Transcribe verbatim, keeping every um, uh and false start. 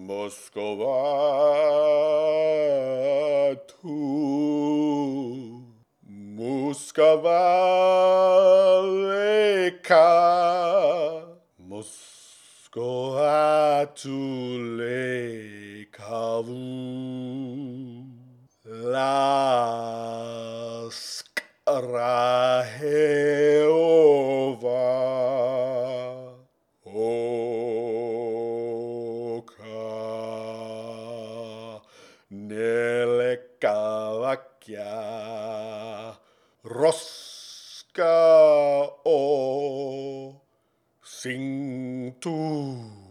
Moscovatu, Muscavaleka, Moscovatu lekavu, Lask Raheva, Oka Nelekalakia Roska o Sing tu